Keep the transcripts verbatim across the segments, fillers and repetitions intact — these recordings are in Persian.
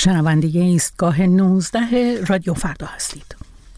شنونده ایستگاه نوزده رادیو فردا هستید.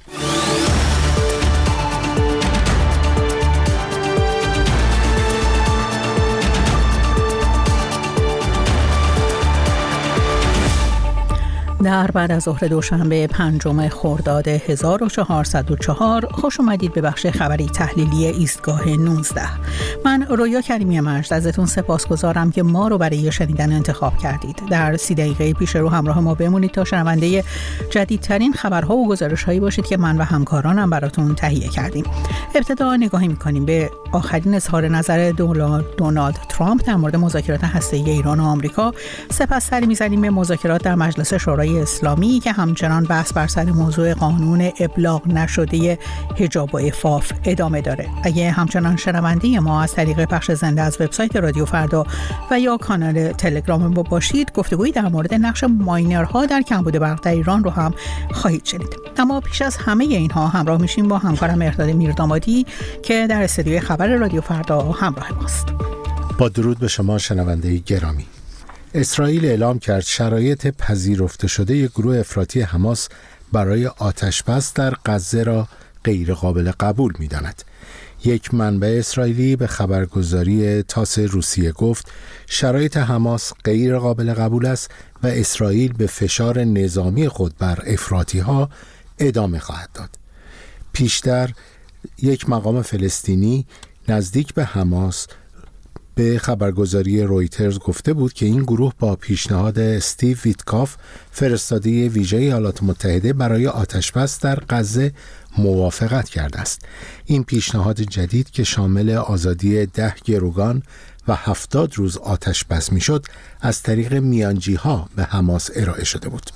در بعد از ظهر دوشنبه پنجم خرداد هزار و چهارصد و چهار خوش اومدید به بخش خبری تحلیلی ایستگاه نوزده. من رویا کریمی مجد ازتون سپاسگزارم که ما رو برای شنیدن انتخاب کردید. در سی دقیقه پیش رو همراه ما بمونید تا شنونده جدیدترین خبرها و گزارش‌هایی باشید که من و همکارانم براتون تهیه کردیم. ابتدا نگاهی می‌کنیم به آخرین اظهار نظر دونالد ترامپ در مورد مذاکرات هسته‌ای ایران و آمریکا. سپس سری می‌زنیم به مذاکرات در مجلس شورای اسلامی که همچنان بحث بر سر موضوع قانون ابلاغ نشده حجاب و عفاف ادامه داره. اگه همچنان شنونده ما از طریق پخش زنده از وبسایت رادیو فردا و یا کانال تلگرام ما باشید، گفتگویی در مورد نقش ماینرها در کمبود برق در ایران رو هم خواهید شنید. اما پیش از همه اینها همراه میشیم با همکارم مهرداد میردامادی که در استودیوی خبر رادیو فردا همراه ماست. با درود به شما شنونده گرامی. اسرائیل اعلام کرد شرایط پذیرفته شده یک گروه افراطی حماس برای آتش‌بس در غزه را غیر قابل قبول می‌داند. یک منبع اسرائیلی به خبرگزاری تاس روسیه گفت شرایط حماس غیر قابل قبول است و اسرائیل به فشار نظامی خود بر افراطی‌ها ادامه خواهد داد. پیشتر یک مقام فلسطینی نزدیک به حماس به خبرگزاری رویترز گفته بود که این گروه با پیشنهاد استیو ویتکاف فرستاده ویژه ایالات متحده برای آتش‌بس در غزه موافقت کرده است. این پیشنهاد جدید که شامل آزادی ده گروگان و هفتاد روز آتش‌بس میشد از طریق میانجی‌ها به حماس ارائه شده بود.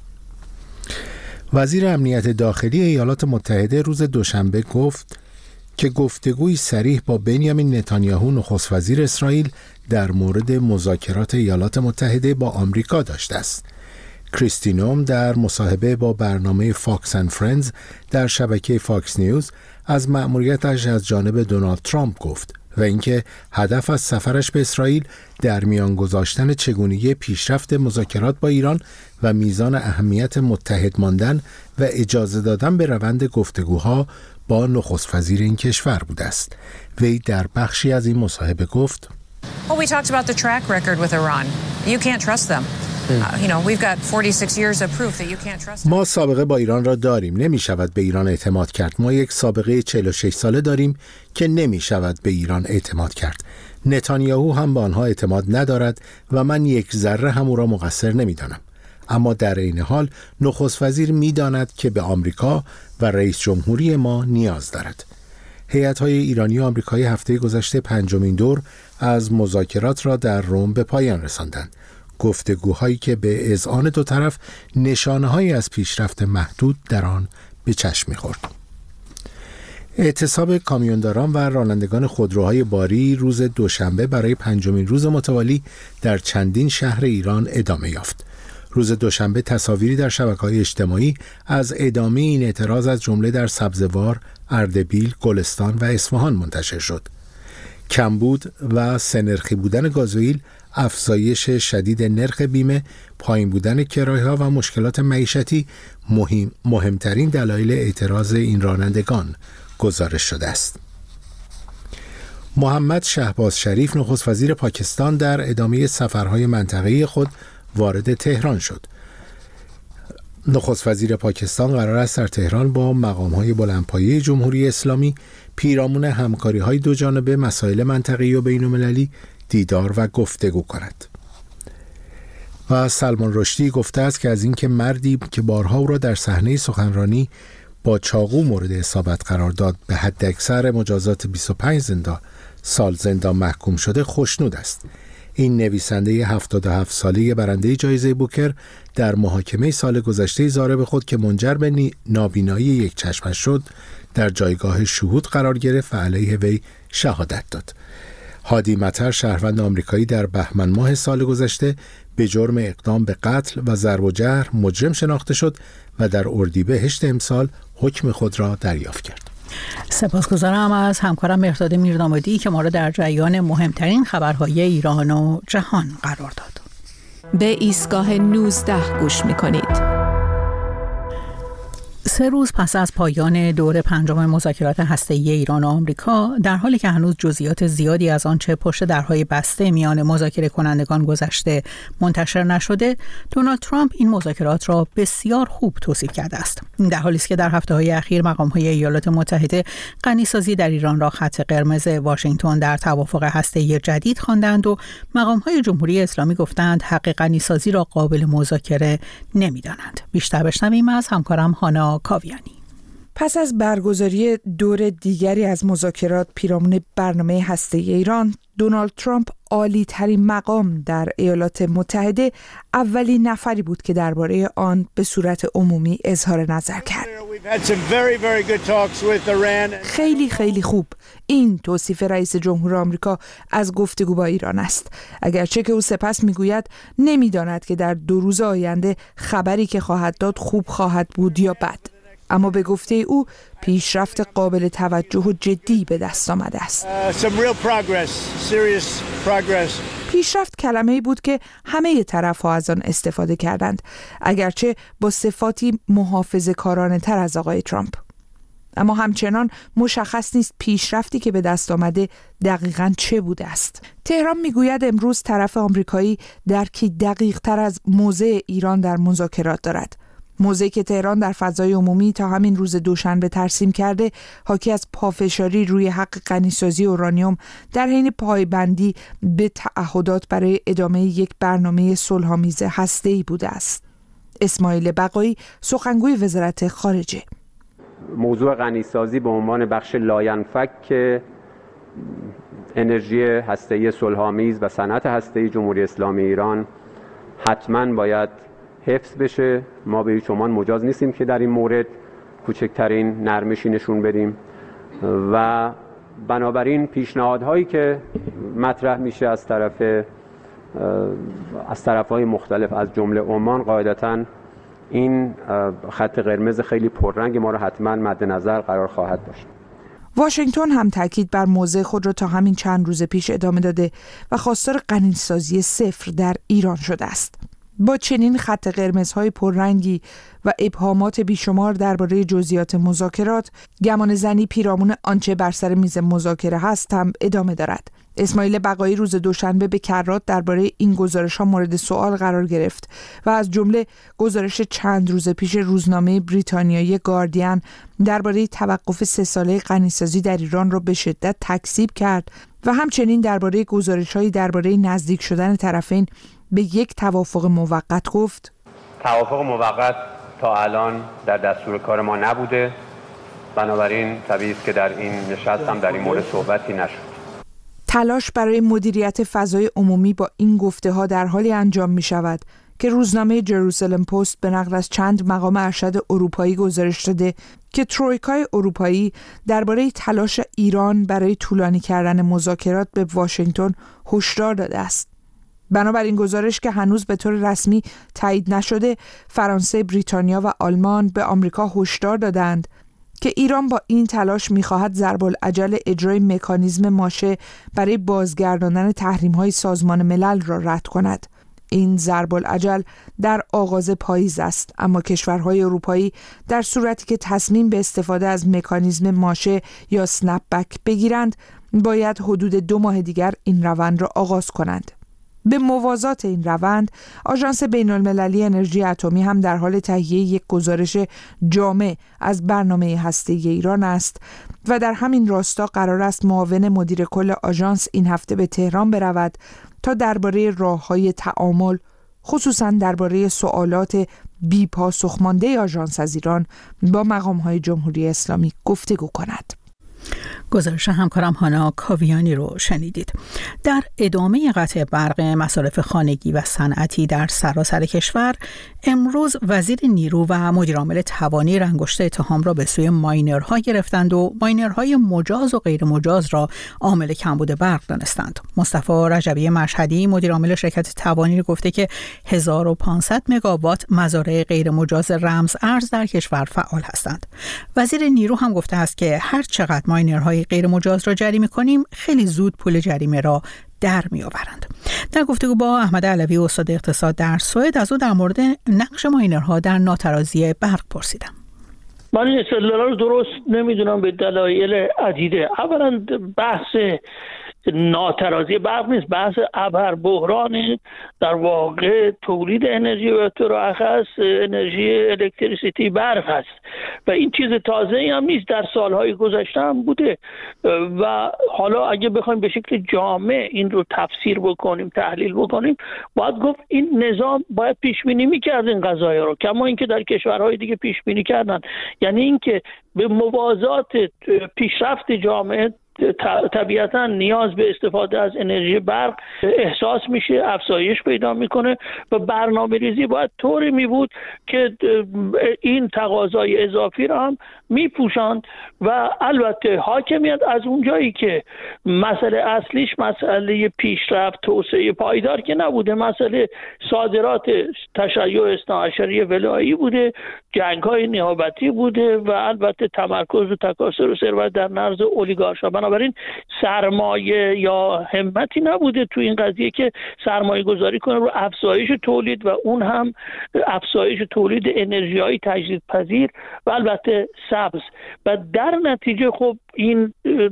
وزیر امنیت داخلی ایالات متحده روز دوشنبه گفت که گفتگوی صریح با بنیامین نتانیاهو نخست وزیر اسرائیل در مورد مذاکرات ایالات متحده با آمریکا داشته است. کریستی نوم در مصاحبه با برنامه فاکس اند فرندز در شبکه فاکس نیوز از مأموریتش از جانب دونالد ترامپ گفت و اینکه هدف از سفرش به اسرائیل در میان گذاشتن چگونگی پیشرفت مذاکرات با ایران و میزان اهمیت متحد ماندن و اجازه دادن به روند گفتگوها با نخست وزیر این کشور بوده است. وی در بخشی از این مصاحبه گفت Well, we talked about the track record with Iran. You can't trust them. Uh, you know, we've got forty-six years of proof that you can't trust them. ما سابقه با ایران را داریم، نمی شود به ایران اعتماد کرد. ما یک سابقه چهل و شش ساله داریم که نمی شود به ایران اعتماد کرد. نتانیاهو هم به آنها اعتماد ندارد و من یک ذره هم او را مقصر نمی دانم. اما در این حال نخست وزیر می داند که به آمریکا و رئیس جمهوری ما نیاز دارد. هیئت‌های ایرانی و آمریکایی هفته گذشته پنجمین دور از مذاکرات را در روم به پایان رساندند. گفتگوهایی که به اذعان دو طرف نشانه‌هایی از پیشرفت محدود در آن به چشم می‌خورد. اعتصاب کامیونداران و رانندگان خودروهای باری روز دوشنبه برای پنجمین روز متوالی در چندین شهر ایران ادامه یافت. روز دوشنبه تصاویری در شبکه‌های اجتماعی از ادامه این اعتراض از جمله در سبزوار، اردبیل، گلستان و اصفهان منتشر شد. کمبود و سه‌نرخی بودن گازوئیل، افزایش شدید نرخ بیمه، پایین بودن کرایه‌ها و مشکلات معیشتی مهم مهمترین دلایل اعتراض این رانندگان گزارش شده است. محمد شهباز شریف نخست وزیر پاکستان در ادامه سفرهای منطقه‌ای خود وارد تهران شد. نخست وزیر پاکستان قرار است در تهران با مقام‌های بلندپایه جمهوری اسلامی پیرامون همکاری‌های دو جانبه، مسائل منطقه‌ای و بین‌المللی دیدار و گفتگو کند. و سلمان رشدی گفته است که از اینکه مردی که بارها او را در صحنه سخنرانی با چاقو مورد اصابت قرار داد به حد اکثر مجازات بیست و پنج زندان سال زندان محکوم شده خوشنود است. این نویسنده هفتاد و هفت ساله برنده جایزه بوکر در محاکمه سال گذشته ضارب خود که منجر به نابینایی یک چشمش شد در جایگاه شهود قرار گرفت و علیه وی شهادت داد. هادی مطر شهروند آمریکایی در بهمن ماه سال گذشته به جرم اقدام به قتل و ضرب و جرح مجرم شناخته شد و در اردیبهشت امسال حکم خود را دریافت کرد. سپاسگزارم از همکارم مهرداد میردامادی که ما را در جریان مهمترین خبرهای ایران و جهان قرار داد. به ایستگاه نوزده گوش می‌کنید. سه روز پس از پایان دور پنجم مذاکرات هسته‌ای ایران و آمریکا، در حالی که هنوز جزئیات زیادی از آنچه پشت درهای بسته میان مذاکره کنندگان گذشته منتشر نشده، دونالد ترامپ این مذاکرات را بسیار خوب توصیف کرده است. در حالی است که در هفته‌های اخیر مقام‌های ایالات متحده غنیسازی در ایران را خط قرمز واشنگتن در توافق هسته‌ای جدید خواندند و مقام‌های جمهوری اسلامی گفتند حق غنیسازی را قابل مذاکره نمی‌دانند. بیشتر بشنویم از همکارم هانا کاویانی. پس از برگزاری دور دیگری از مذاکرات پیرامون برنامه هسته‌ای ایران، دونالد ترامپ عالی ترین مقام در ایالات متحده اولین نفری بود که درباره آن به صورت عمومی اظهار نظر کرد. خیلی خیلی خوب. این توصیف رئیس جمهور آمریکا از گفتگو با ایران است. اگرچه که او سپس میگوید نمیداند که در دو روز آینده خبری که خواهد داد خوب خواهد بود یا بد. اما به گفته او پیشرفت قابل توجه و جدی به دست آمده است. پیشرفت کلمه‌ای بود که همه طرف‌ها از آن استفاده کردند، اگرچه با صفاتی محافظه‌کارانه تر از آقای ترامپ. اما همچنان مشخص نیست پیشرفتی که به دست آمده دقیقاً چه بوده است. تهران میگوید امروز طرف آمریکایی درکی دقیق تر از موضع ایران در مذاکرات دارد. موضعی که تهران در فضای عمومی تا همین روز دوشنبه ترسیم کرده، حاکی از پافشاری روی حق غنیسازی اورانیوم در حین پایبندی به تعهدات برای ادامه یک برنامه صلح‌آمیز هسته‌ای بوده است. اسماعیل بقایی، سخنگوی وزارت خارجه: موضوع غنیسازی به عنوان بخش لاینفک انرژی هسته‌ای صلح‌آمیز و صنعت هسته‌ای جمهوری اسلامی ایران حتماً باید حفظ بشه. ما به هیچ عنوان مجاز نیستیم که در این مورد کوچکترین نرمشی نشون بدیم و بنابراین پیشنهادهایی که مطرح میشه از طرف از طرف‌های مختلف از جمله عمان، قاعدتاً این خط قرمز خیلی پررنگ ما را حتما مد نظر قرار خواهد داشت. واشنگتن هم تاکید بر موضع خود را تا همین چند روز پیش ادامه داده و خواستار غنیسازی صفر در ایران شده است. با چنین خط قرمزهای پررنگی و ابهامات بیشمار درباره جزئیات مذاکرات، گمان زنی پیرامون آنچه بر سر میز مذاکره هست هم ادامه دارد. اسماعیل بقایی روز دوشنبه به کرات درباره این گزارش‌ها مورد سوال قرار گرفت و از جمله گزارش چند روز پیش روزنامه بریتانیایی گاردین درباره توقف سه ساله غنیسازی در ایران را به شدت تکذیب کرد و همچنین درباره گزارش‌هایی درباره نزدیک شدن طرفین به یک توافق موقت گفت: توافق موقت تا الان در دستور کار ما نبوده، بنابراین طبیعی است که در این نشست هم در این مورد صحبتی نشد. تلاش برای مدیریت فضای عمومی با این گفته ها در حالی انجام می شود که روزنامه جروسلم پست به نقل از چند مقام ارشد اروپایی گزارش داده که ترویکای اروپایی درباره تلاش ایران برای طولانی کردن مذاکرات به واشنگتن هشدار داده است. بنابراین گزارش که هنوز به طور رسمی تایید نشده، فرانسه، بریتانیا و آلمان به آمریکا هشدار دادند که ایران با این تلاش می‌خواهد ضرب العجل اجرای مکانیزم ماشه برای بازگرداندن تحریم‌های سازمان ملل را رد کند. این ضرب العجل در آغاز پاییز است، اما کشورهای اروپایی در صورتی که تصمیم به استفاده از مکانیزم ماشه یا سنپ بک بگیرند، باید حدود دو ماه دیگر این روند را آغاز کنند. به موازات این روند، آژانس بین‌المللی انرژی اتمی هم در حال تهیه یک گزارش جامع از برنامه هسته‌ای ایران است و در همین راستا قرار است معاون مدیر کل آژانس این هفته به تهران برود تا درباره راه‌های تعامل، خصوصاً درباره سوالات بی پاسخ مانده آژانس از ایران با مقام‌های جمهوری اسلامی گفتگو کند. گزارش همکارم هانا کاویانی رو شنیدید. در ادامه قطع برق مصارف خانگی و صنعتی در سراسر کشور، امروز وزیر نیرو و مدیرعامل توانی انگشت اتهام را به سوی ماینرها گرفتند و ماینرهای مجاز و غیر مجاز را عامل کمبود برق دانستند. مصطفی رجبی مشهدی مدیرعامل شرکت توانی گفته که هزار و پانصد مگاوات مزارع غیر مجاز رمز ارز در کشور فعال هستند. وزیر نیرو هم گفته است که هر چقدر ماینرهای غیر مجاز را جریمه کنیم، خیلی زود پول جریمه را در میآورند. در گفتگو با احمد علوی استاد اقتصاد در سوئد از او در مورد نقش ماینرها در ناترازی برق پرسیدم. من این استدلال رو درست نمیدونم به دلایل عدیده. اولا بحث ناترازی برق نیست، بحث ابر بحران در واقع تولید انرژی و طور اخص انرژی الکتریسیتی برق هست و این چیز تازه‌ای هم نیست، در سالهای گذشته هم بوده و حالا اگه بخوایم به شکل جامع این رو تفسیر بکنیم، تحلیل بکنیم، باید گفت این نظام باید پیش بینی می‌کرد این قضایا رو، کما اینکه در کشورهای دیگه پیش بینی کردن. یعنی اینکه به موازات پیشرفت جامعه طبیعتا نیاز به استفاده از انرژی برق احساس میشه، افزایش پیدا میکنه و برنامه ریزی باید طوری می بود که این تقاضای اضافی رو هم میپوشاند و البته حاکمیت از اونجایی که مسئله اصلیش مسئله پیشرفت توسعه پایدار که نبوده، مسئله صادرات تشیع اثنا عشری ولایی بوده، جنگ‌های نیابتی بوده و البته تمرکز و تکاثر و ثروت در نرز اولیگارشا. بنابراین سرمایه یا همتی نبوده تو این قضیه که سرمایه گذاری کنه رو افزایش تولید و اون هم افزایش تولید انرژی‌های تجدیدپذیر و البته سبز و در نتیجه خب این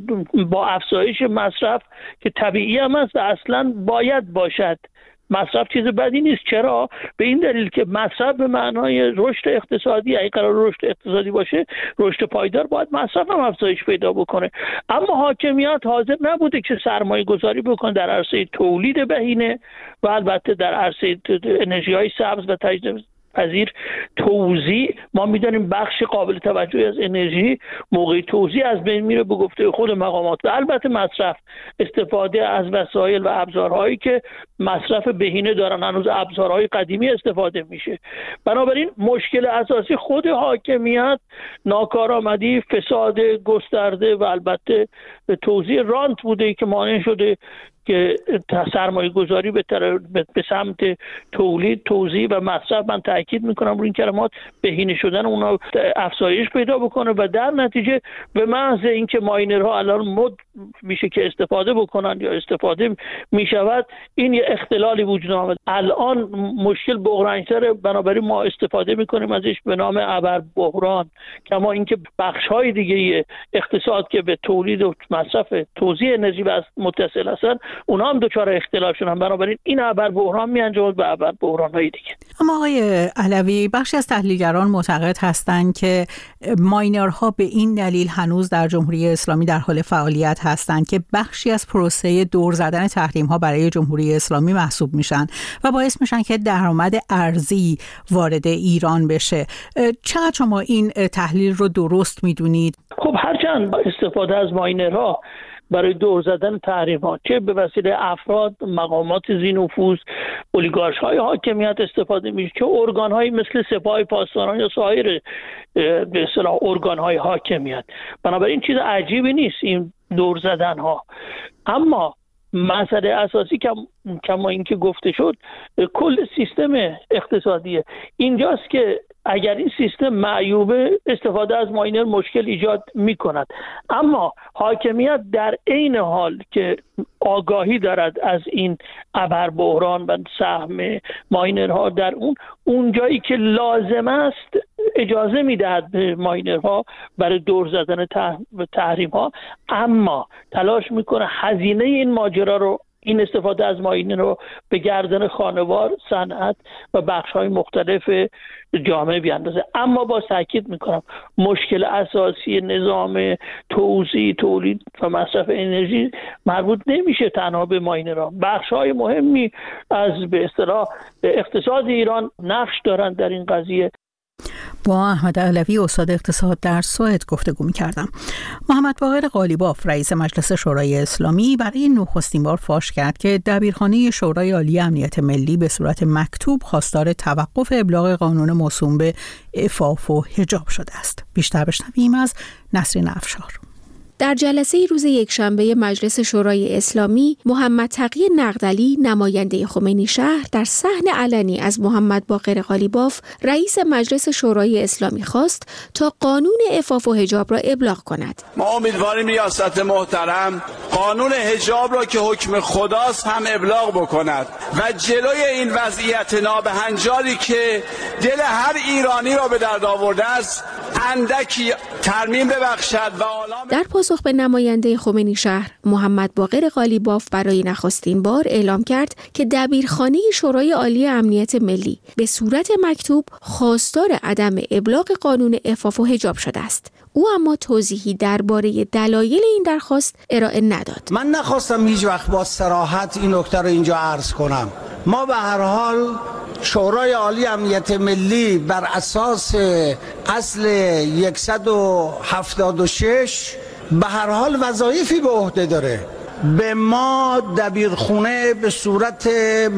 با افزایش مصرف که طبیعی هم است و اصلا باید باشد، مصرف چیز بدی نیست. چرا؟ به این دلیل که مصرف به معنای رشد اقتصادی، اگه قرار رشد اقتصادی باشه، رشد پایدار، باید مصرف هم افزایش پیدا بکنه. اما حاکمیت حاضر نبوده که سرمایه گذاری بکنه در عرصه تولید بهینه و البته در عرصه انرژی‌های سبز و تجدید پذیر. توزیع، ما می‌دانیم بخش قابل توجهی از انرژی موقع توزیع از بین میره به گفته خود مقامات و البته مصرف، استفاده از وسایل و ابزارهایی که مصرف بهینه دارن، هنوز ابزارهای قدیمی استفاده میشه. بنابراین مشکل اساسی خود حاکمیت ناکارآمدی، فساد گسترده و البته توزیع رانت بوده که مانع شده که سرمایه گذاری به, به سمت تولید، توزیع و مصرف، من تاکید میکنم روی این کلمات، بهینه شدن اونا افزایش پیدا بکنه و در نتیجه به محض اینکه ماینرها الان مد میشه که استفاده بکنن یا استفاده میشود، این یه اختلالی وجود آمد. الان مشکل بحران‌تره، بنابراین ما استفاده میکنیم ازش به نام ابر بحران، کما اینکه بخش‌های دیگه اقتصاد که به تولید و مصرف توزیع انرژی متصل هستن اونا هم دچار اختلال شدن. بنابراین این ابر بحران میانجامد به ابر بحران‌های دیگه. اما آقای علوی، بخشی از تحلیلگران معتقد هستند که ماینرها به این دلیل هنوز در جمهوری اسلامی در حال فعالیت هستند که بخشی از پروسه دور زدن تحریم‌ها برای جمهوری اسلامی محسوب میشن و باعث میشن که درآمد ارزی وارد ایران بشه. چقدر شما این تحلیل رو درست میدونید؟ خب هرچند استفاده از ماینرها برای دور زدن تحریم‌ها چه به وسیله افراد، مقامات ذی نفوذ، اولیگارش‌های حاکمیت استفاده میشه، چه ارگان‌هایی مثل سپاه پاسداران یا سایر به اصطلاح ارگان‌های حاکمیت. بنابراین چیز عجیبی نیست این دور زدن‌ها. اما مسئله اساسی که کما اینکه گفته شد کل سیستم اقتصادیه. اینجاست که اگر این سیستم معیوبه، استفاده از ماینر مشکل ایجاد می کند. اما حاکمیت در عین حال که آگاهی دارد از این ابر بحران و سهم ماینرها در اون اونجایی که لازم است اجازه میدهد به ماینرها برای دور زدن تحریم ها، اما تلاش میکنه هزینه این ماجرا رو، این استفاده از ماینر رو به گردن خانوار، صنعت و بخش‌های مختلف جامعه بیاندازه. اما با تاکید میکنم مشکل اساسی نظام توزیع، تولید و مصرف انرژی مربوط نمیشه تنها به ماینرها. بخش‌های مهمی از به اصطلاح اقتصاد ایران نقش دارن در این قضیه. با احمد علوی استاد اقتصاد در سوئد گفتگو می‌کردم. محمد باقر قالیباف رئیس مجلس شورای اسلامی برای نخستین بار فاش کرد که دبیرخانه شورای عالی امنیت ملی به صورت مکتوب خواستار توقف ابلاغ قانون موسوم به عفاف و حجاب شده است. بیشتر بشنویم از نسرین افشار. در جلسه روز یکشنبه مجلس شورای اسلامی، محمد تقی نقدلی نماینده خمینی شهر در صحن علنی از محمد باقر قالیباف رئیس مجلس شورای اسلامی خواست تا قانون عفاف و حجاب را ابلاغ کند. ما امیدواریم ریاست محترم قانون حجاب را که حکم خداست هم ابلاغ بکند و جلوی این وضعیت نابهنجاری که دل هر ایرانی را به درد آورده است اندکی ترمیم ببخشد و آلام. در پاسخ به نماینده خمینی شهر، محمد باقر قالیباف برای نخستین بار اعلام کرد که دبیرخانه شورای عالی امنیت ملی به صورت مکتوب خواستار عدم ابلاغ قانون عفاف و حجاب شده است. او اما توضیحی درباره دلایل این درخواست ارائه نداد. من نخواستم هیچ وقت با صراحت این نکته رو اینجا عرض کنم. ما به هر حال شورای عالی امنیت ملی بر اساس اصل صد و هفتاد و شش به هر حال وظایفی به عهده داره. به ما دبیرخونه به صورت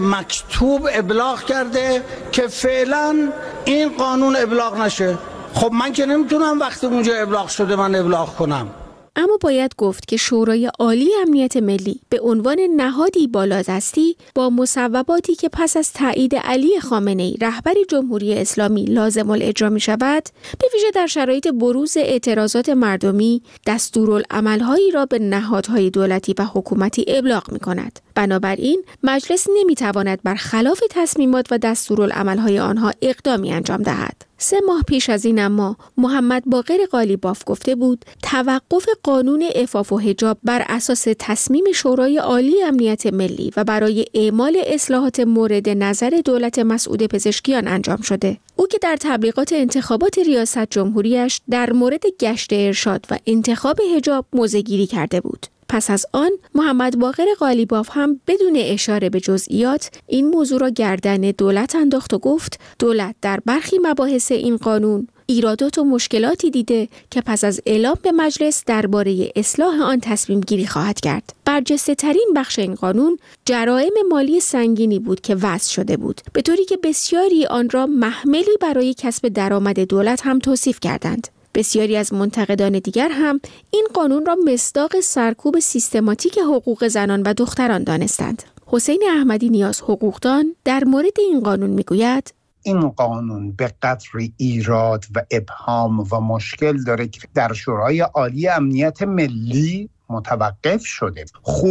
مکتوب ابلاغ کرده که فعلا این قانون ابلاغ نشه. خب من که نمیتونم وقتی اونجا ابلاغ شده من ابلاغ کنم. اما باید گفت که شورای عالی امنیت ملی به عنوان نهادی بالادستی با مصوباتی که پس از تایید علی خامنه‌ای رهبر جمهوری اسلامی لازم الاجرا می شود، به ویژه در شرایط بروز اعتراضات مردمی دستورالعملهایی را به نهادهای دولتی و حکومتی ابلاغ می کند. بنابراین مجلس نمی تواند برخلاف تصمیمات و دستورالعملهای آنها اقدامی انجام دهد. سه ماه پیش از این اما محمد باقر قالیباف گفته بود توقف قانون عفاف و حجاب بر اساس تصمیم شورای عالی امنیت ملی و برای اعمال اصلاحات مورد نظر دولت مسعود پزشکیان انجام شده. او که در تبلیغات انتخابات ریاست جمهوریش در مورد گشت ارشاد و انتخاب حجاب موضع‌گیری کرده بود. پس از آن محمد باقر قالیباف هم بدون اشاره به جزئیات این موضوع را گردن دولت انداخت و گفت دولت در برخی مباحث این قانون ایرادات و مشکلاتی دیده که پس از اعلام به مجلس درباره اصلاح آن تصمیم گیری خواهد کرد. برجسته ترین بخش این قانون جرائم مالی سنگینی بود که وضع شده بود، به طوری که بسیاری آن را محملی برای کسب درآمد دولت هم توصیف کردند. بسیاری از منتقدان دیگر هم این قانون را مصداق سرکوب سیستماتیک حقوق زنان و دختران دانستند. حسین احمدی نیاز حقوقدان در مورد این قانون میگوید این قانون به قدر ایراد و ابهام و مشکل داره که در شورای عالی امنیت ملی متوقف شده.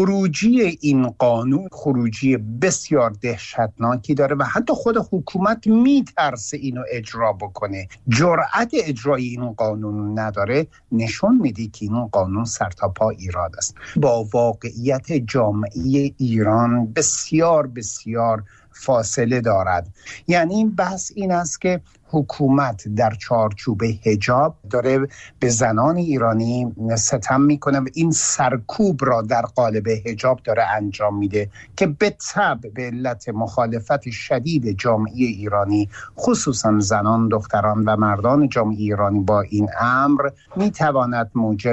خروجی این قانون خروجی بسیار دهشتناکی داره و حتی خود حکومت میترسه اینو اجرا بکنه. جرأت اجرای این قانون نداره، نشون میده که این قانون سرتاپا ایراد است. با واقعیت جامعه ایران بسیار بسیار فاصله دارد. یعنی این بحث این است که حکومت در چارچوب حجاب داره به زنان ایرانی ستم میکنه و این سرکوب را در قالب حجاب داره انجام میده که به تبع به علت مخالفت شدید جامعه ایرانی خصوصا زنان، دختران و مردان جامعه ایرانی با این امر میتواند موجب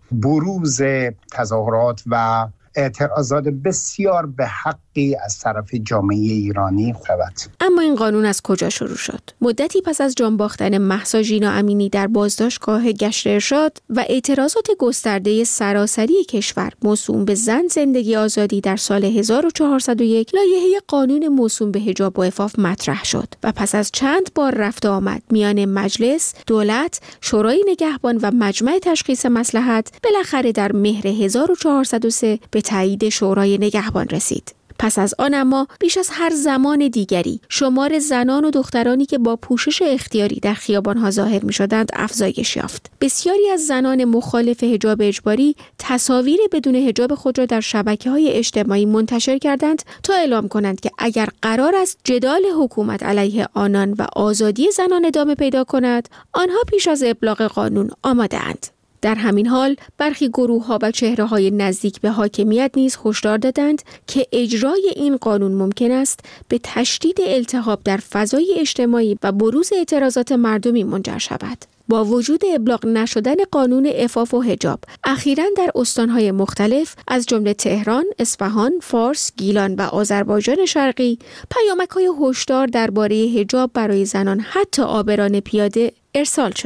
بروز تظاهرات و اعتراضات بسیار به حقی از طرف جامعه ایرانی شود. اما این قانون از کجا شروع شد؟ مدتی پس از جان باختن مهسا ژینا امینی در بازداشتگاه گشت ارشاد و اعتراضات گسترده سراسری کشور موسوم به زن زندگی آزادی در سال هزار و چهارصد و یک لایحه قانون موسوم به حجاب و عفاف مطرح شد و پس از چند بار رفت آمد میان مجلس، دولت، شورای نگهبان و مجمع تشخیص مصلحت بالاخره در مهر هزار و چهارصد و سه به تایید شورای نگهبان رسید. پس از آن اما بیش از هر زمان دیگری شمار زنان و دخترانی که با پوشش اختیاری در خیابان‌ها ظاهر می‌شدند افزایش یافت. بسیاری از زنان مخالف حجاب اجباری تصاویر بدون حجاب خود را در شبکه‌های اجتماعی منتشر کردند تا اعلام کنند که اگر قرار است جدال حکومت علیه آنان و آزادی زنان ادامه پیدا کند، آنها پیش از ابلاغ قانون آماده‌اند. در همین حال برخی گروه‌ها و چهره‌های نزدیک به حاکمیت نیز هشدار دادند که اجرای این قانون ممکن است به تشدید التهاب در فضای اجتماعی و بروز اعتراضات مردمی منجر شود. با وجود ابلاغ نشدن قانون عفاف و حجاب، اخیراً در استان‌های مختلف از جمله تهران، اصفهان، فارس، گیلان و آذربایجان شرقی پیامک‌های هشدار درباره حجاب برای زنان حتی عابران پیاده ارسال شده.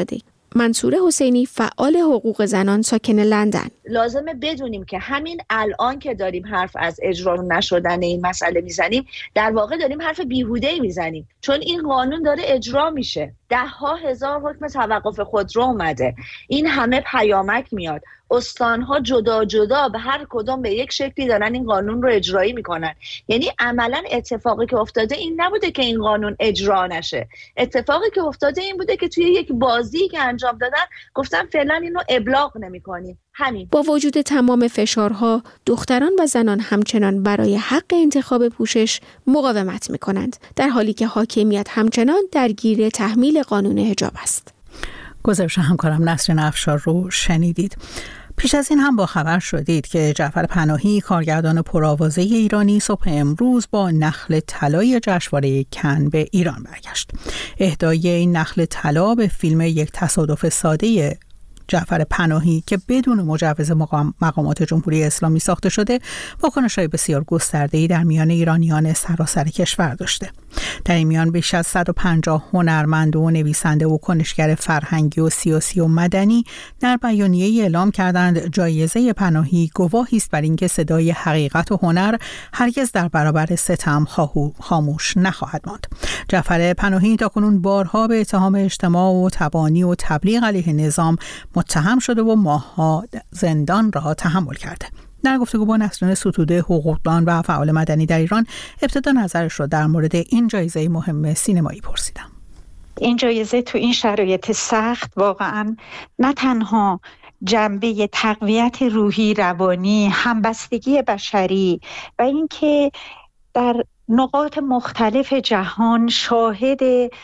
منصوره حسینی فعال حقوق زنان ساکن لندن: لازمه بدونیم که همین الان که داریم حرف از اجرا نشدن این مسئله میزنیم، در واقع داریم حرف بیهوده‌ای میزنیم، چون این قانون داره اجرا میشه. ده ها هزار حکم توقف خودرو اومده، این همه پیامک میاد، استانها جدا جدا به هر کدوم به یک شکلی دارن این قانون رو اجرایی میکنن. یعنی عملا اتفاقی که افتاده این نبوده که این قانون اجرا نشه، اتفاقی که افتاده این بوده که توی یک بازی که انجام دادن گفتن فعلا اینو ابلاغ نمیکنیم. همین. با وجود تمام فشارها، دختران و زنان همچنان برای حق انتخاب پوشش مقاومت میکنند، در حالی که حاکمیت همچنان درگیر تحمیل قانون حجاب است. گزارش همکارم نسرین افشار رو شنیدید. پیش از این هم با خبر شدید که جعفر پناهی، کارگردان پرآوازه ایرانی، صبح امروز با نخل طلای جشنواره کن به ایران برگشت. اهدای این نخل طلا به فیلم یک تصادف ساده جعفر پناهی که بدون مجوز مقام مقامات جمهوری اسلامی ساخته شده، واکنش‌های بسیار گسترده‌ای در میان ایرانیان سراسر کشور داشته. در این میان بیش از صد و پنجاه هنرمند و نویسنده و کنشگر فرهنگی و سیاسی و مدنی در بیانیه‌ای اعلام کردند جایزه پناهی گواهی است بر اینکه صدای حقیقت و هنر هرگز در برابر ستم خاموش نخواهد ماند. جعفر پناهی تاکنون بارها به اتهام اجتماع و تبانی و تبلیغ علیه نظام متهم شده و ماه‌ها زندان را تحمل کرده. در گفتگو با نسرین ستوده، حقوقدان و فعال مدنی در ایران، ابتدا نظرش رو در مورد این جایزه مهم سینمایی پرسیدم. این جایزه تو این شرایط سخت واقعا نه تنها جنبه تقویت روحی، روانی، همبستگی بشری و اینکه در نقاط مختلف جهان شاهد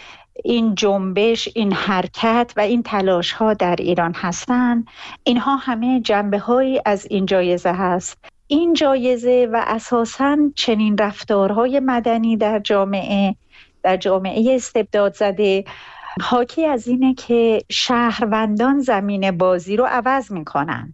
این جنبش، این حرکت و این تلاش ها در ایران هستند، اینها همه جنبه هایی از این جایزه هست. این جایزه و اساساً چنین رفتارهای مدنی در جامعه در جامعه استبداد زده حاکی از اینه که شهروندان زمین بازی رو عوض میکنن.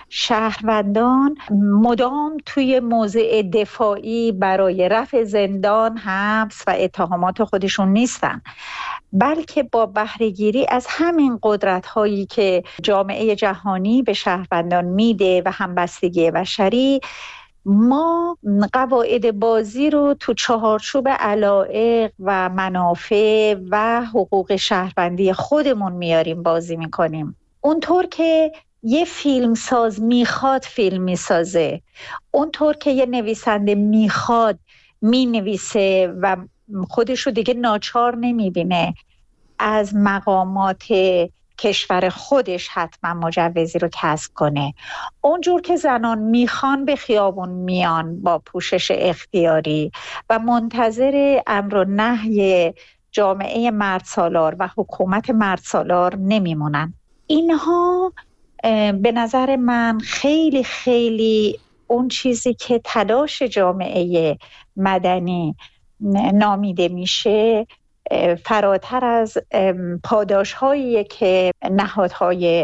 شهروندان مدام توی موضع دفاعی برای رفع زندان، حبس و اتهامات خودشون نیستن، بلکه با بهره‌گیری از همین قدرت‌هایی که جامعه جهانی به شهروندان میده و همبستگی بشری، ما قواعد بازی رو تو چهارچوب علایق و منافع و حقوق شهروندی خودمون میاریم بازی میکنیم. اونطور که یه فیلم ساز میخواد فیلم میسازه، اونطور که یه نویسنده میخواد مینویسه و خودش رو دیگه ناچار نمیبینه از مقامات کشور خودش حتما مجوزی رو کسب کنه، اونجور که زنان میخوان به خیابون میان با پوشش اختیاری و منتظر امر و نهی جامعه مردسالار و حکومت مردسالار نمیمونن. اینها به نظر من خیلی خیلی اون چیزی که تلاش جامعه مدنی نامیده میشه فراتر از پاداش هایی که نهادهای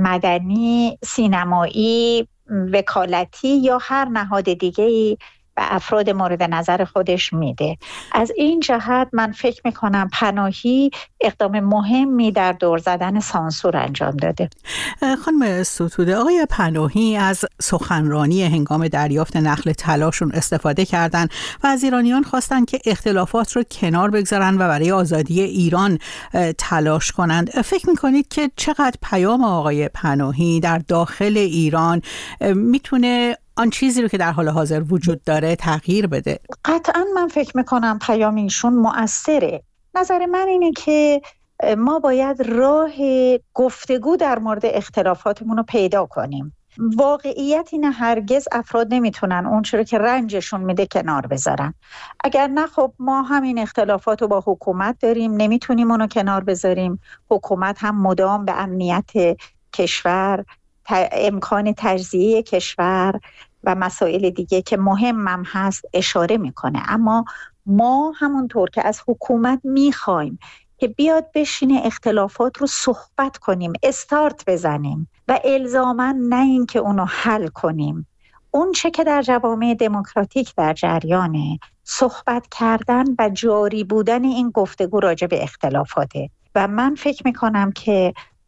مدنی، سینمایی، وکالتی یا هر نهاد دیگه‌ای به افراد مورد نظر خودش میده. از این جهت من فکر میکنم پناهی اقدام مهمی در دور زدن سانسور انجام داده. خانم ستوده، آقای پناهی از سخنرانی هنگام دریافت نخل طلاشون استفاده کردن و از ایرانیان خواستن که اختلافات رو کنار بگذارن و برای آزادی ایران تلاش کنند. فکر میکنید که چقدر پیام آقای پناهی در داخل ایران میتونه آن چیزی رو که در حال حاضر وجود داره تغییر بده؟ قطعاً من فکر میکنم پیام ایشون مؤثره. نظر من اینه که ما باید راه گفتگو در مورد اختلافاتمون رو پیدا کنیم. واقعیت اینه هرگز افراد نمیتونن اون چیزی که رنجشون میده کنار بذارن. اگر نه خب ما همین اختلافات رو با حکومت داریم، نمیتونیم اونو کنار بذاریم. حکومت هم مدام به امنیت کشور، امکان تجزیه کشور و مسائل دیگه که مهمم هست اشاره میکنه. اما ما همونطور که از حکومت میخوایم که بیاد بشینه اختلافات رو صحبت کنیم، استارت بزنیم و الزاماً نه این که اونو حل کنیم. اون چه که در جوامع دموکراتیک در جریانه، صحبت کردن و جاری بودن این گفتگو راجع به اختلافاته و من فکر میکنم که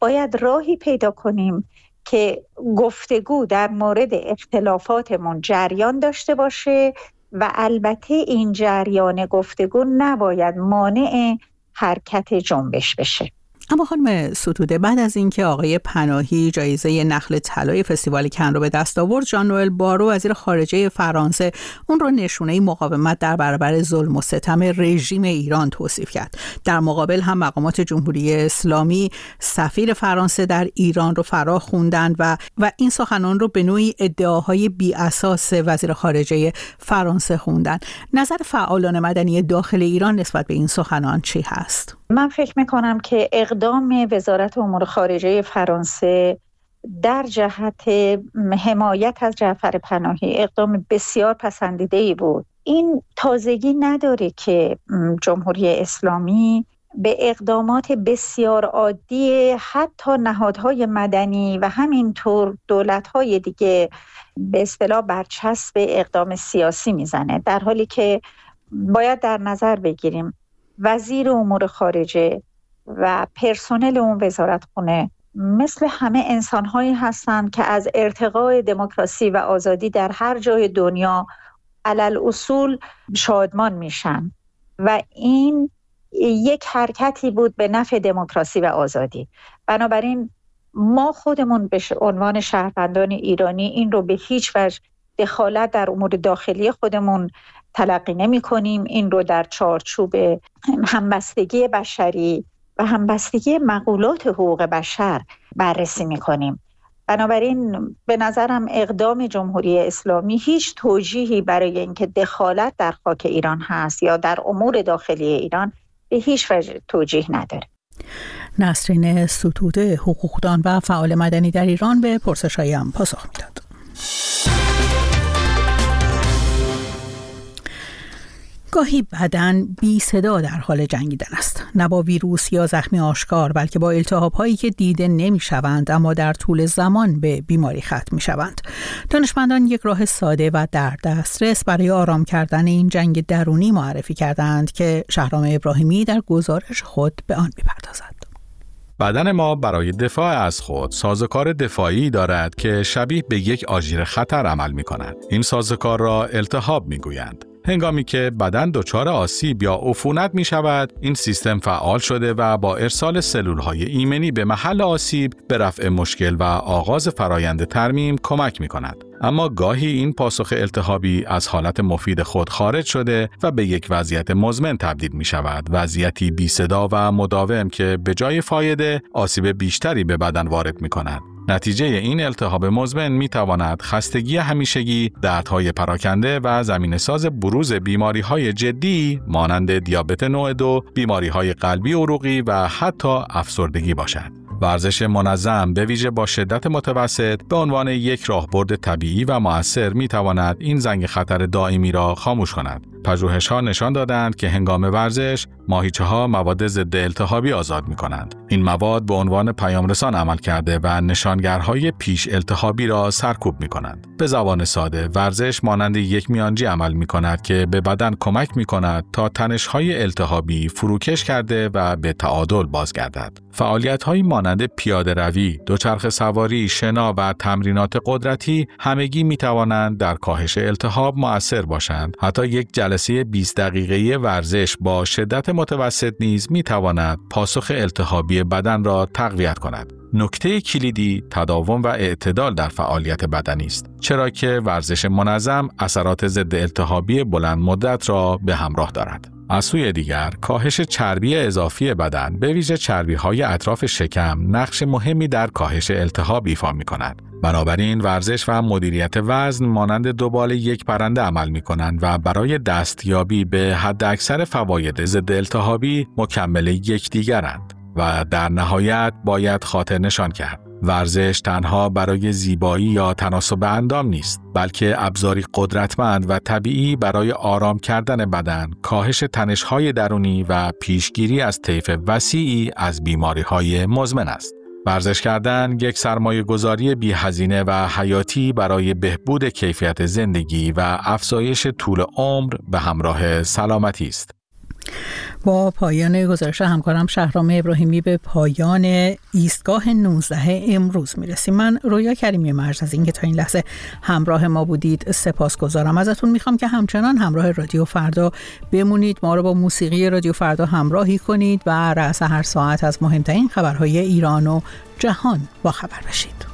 باید راهی پیدا کنیم که گفتگو در مورد اختلافاتمون جریان داشته باشه و البته این جریان گفتگو نباید مانع حرکت جنبش بشه. اما خانم ستوده، بعد از اینکه آقای پناهی جایزه نخل طلای فستیوال کن رو به دست آورد، ژان نوئل بارو وزیر خارجه فرانسه اون رو نشونه مقاومت در برابر ظلم و ستم رژیم ایران توصیف کرد. در مقابل هم مقامات جمهوری اسلامی سفیر فرانسه در ایران رو فرا خوندند و و این سخنان رو به نوعی ادعاهای بی اساس وزیر خارجه فرانسه خوندند. نظر فعالان مدنی داخل ایران نسبت به این سخنان چی هست؟ من فکر میکنم که اقدام وزارت امور خارجه فرانسه در جهت حمایت از جعفر پناهی اقدام بسیار پسندیده‌ای بود. این تازگی نداره که جمهوری اسلامی به اقدامات بسیار عادی حتی نهادهای مدنی و همینطور دولت‌های دیگه به اصطلاح برچسب اقدام سیاسی میزنه، در حالی که باید در نظر بگیریم وزیر امور خارجه و پرسنل اون وزارتخونه مثل همه انسان‌هایی هستند که از ارتقای دموکراسی و آزادی در هر جای دنیا علل اصول شادمان میشن و این یک حرکتی بود به نفع دموکراسی و آزادی. بنابراین ما خودمون به عنوان شهروندان ایرانی این رو به هیچ وجه دخالت در امور داخلی خودمون تلقی نمی کنیم. این رو در چارچوب همبستگی بشری و همبستگی مقولات حقوق بشر بررسی می کنیم. بنابراین به نظرم اقدام جمهوری اسلامی هیچ توجیهی برای اینکه دخالت در خاک ایران هست یا در امور داخلی ایران به هیچ وجه توجیه نداره. نسرین ستوده، حقوقدان و فعال مدنی در ایران، به پرسش‌هایم پاسخ میداد. گاهی بدن بی صدا در حال جنگیدن است، نه با ویروس یا زخمی آشکار، بلکه با التهاب‌هایی که دیده نمی‌شوند اما در طول زمان به بیماری ختم می‌شوند. دانشمندان یک راه ساده و در دسترس برای آرام کردن این جنگ درونی معرفی کردند که شهرام ابراهیمی در گزارش خود به آن می‌پردازد. بدن ما برای دفاع از خود سازوکار دفاعی دارد که شبیه به یک آژیر خطر عمل می‌کند. این سازوکار را التهاب می‌گویند. هنگامی که بدن دچار آسیب یا عفونت می شود، این سیستم فعال شده و با ارسال سلول‌های ایمنی به محل آسیب به رفع مشکل و آغاز فرایند ترمیم کمک می کند. اما گاهی این پاسخ التهابی از حالت مفید خود خارج شده و به یک وضعیت مزمن تبدیل می شود، وضعیتی بی صدا و مداوم که به جای فایده آسیب بیشتری به بدن وارد می کند. نتیجه این التهاب مزمن می تواند خستگی همیشگی، دردهای پراکنده و زمینه‌ساز بروز بیماری‌های جدی مانند دیابت نوع دو، بیماری‌های قلبی عروقی و حتی افسردگی باشد. ورزش منظم به ویژه با شدت متوسط به عنوان یک راهبرد طبیعی و مؤثر می تواند این زنگ خطر دائمی را خاموش کند. پژوهش‌ها نشان دادند که هنگام ورزش ماهیچه‌ها مواد ضد التهابی آزاد می‌کنند. این مواد به عنوان پیامرسان عمل کرده و نشانگرهای پیش التهابی را سرکوب می‌کنند. به زبان ساده، ورزش مانند یک میانجی عمل می‌کند که به بدن کمک می‌کند تا تنش‌های التهابی فروکش کرده و به تعادل بازگردد. فعالیت‌هایی مانند پیاده‌روی، دوچرخه سواری، شنا و تمرینات قدرتی همگی می‌توانند در کاهش التهاب مؤثر باشند. حتی یک جلسه بیست دقیقه‌ای ورزش با شدت متوسط نیز می‌تواند پاسخ التهابی بدن را تقویت کند. نکته کلیدی تداوم و اعتدال در فعالیت بدنی است، چرا که ورزش منظم اثرات ضد التهابی بلند مدت را به همراه دارد. از سوی دیگر، کاهش چربی اضافی بدن، به ویژه چربی‌های اطراف شکم، نقش مهمی در کاهش التهاب ایفا می‌کند. بنابراین ورزش و مدیریت وزن مانند دوبال یک پرنده عمل می‌کنند و برای دستیابی به حداکثر فواید ضد التهابی مکمل یکدیگرند و در نهایت باید خاطر نشان کرد. ورزش تنها برای زیبایی یا تناسب اندام نیست، بلکه ابزاری قدرتمند و طبیعی برای آرام کردن بدن، کاهش تنش‌های درونی و پیشگیری از طیف وسیعی از بیماری‌های مزمن است. ورزش کردن یک سرمایه گذاری بی هزینه و حیاتی برای بهبود کیفیت زندگی و افزایش طول عمر به همراه سلامتی است. با پایان گزارش همکارم شهرام ابراهیمی به پایان ایستگاه نوزده امروز میرسیم. من رویا کریمی مرز از اینکه تا این لحظه همراه ما بودید سپاسگزارم. ازتون میخوام که همچنان همراه رادیو فردا بمونید، ما رو با موسیقی رادیو فردا همراهی کنید و رأس هر ساعت از مهمترین خبرهای ایران و جهان با خبر بشید.